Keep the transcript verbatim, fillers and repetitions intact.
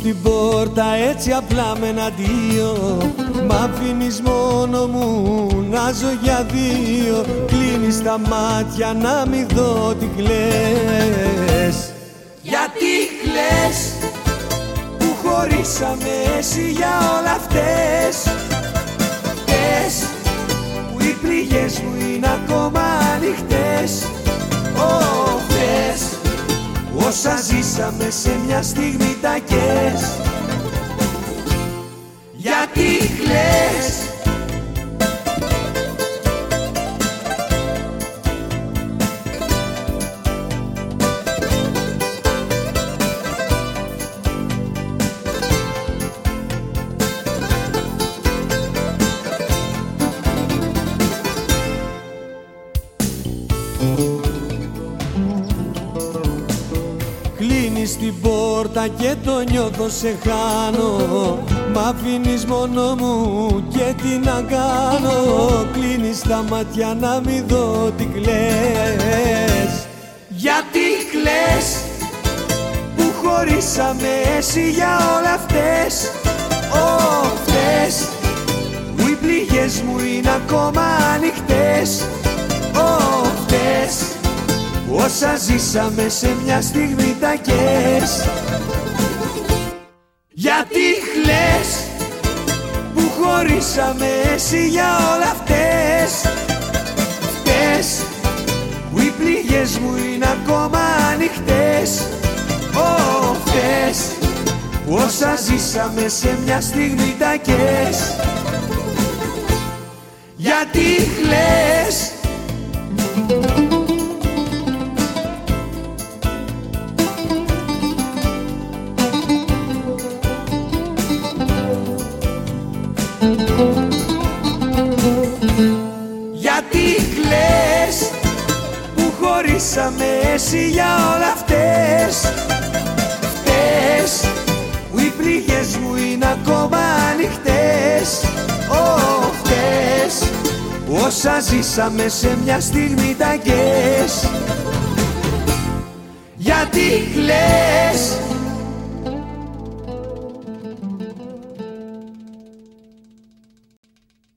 την πόρτα έτσι απλά με ένα αντίο, μ' αφήνεις μόνο μου να ζω για δύο. Κλείνεις τα μάτια να μη δω τι κλαις. Γιατί κλαις που χωρίσαμε εσύ για όλα αυτές. Πες που οι πληγές μου είναι ακόμα ανοιχτές. Ω θες όσα ζήσαμε σε μια στιγμή τα κες. Γιατί κλαις Κλείνεις την πόρτα και το νιώθω σε χάνω. Μ' αφήνεις μόνο μου και τι να κάνω. Κλείνεις τα μάτια να μη δω τι κλαις. Γιατί κλαις που χωρίσαμε εσύ για όλα αυτές. Ω θες που οι πληγές μου είναι ακόμα ανοιχτές. Ω θες όσα ζήσαμε σε μια στιγμή τα κες. Γιατί κλαις που χωρίσαμε εσύ για όλα αυτές. Φταίς που οι πληγές μου είναι ακόμα ανοιχτές. Ω θες όσα ζήσαμε σε μια στιγμή τα κες. Γιατί κλαις Γιατί κλαις που χωρίσαμε εσύ για όλα αυτές. Φταίς που οι πληγές μου είναι ακόμα ανοιχτές. Ω φταίς όσα ζήσαμε σε μια στιγμή τα κες.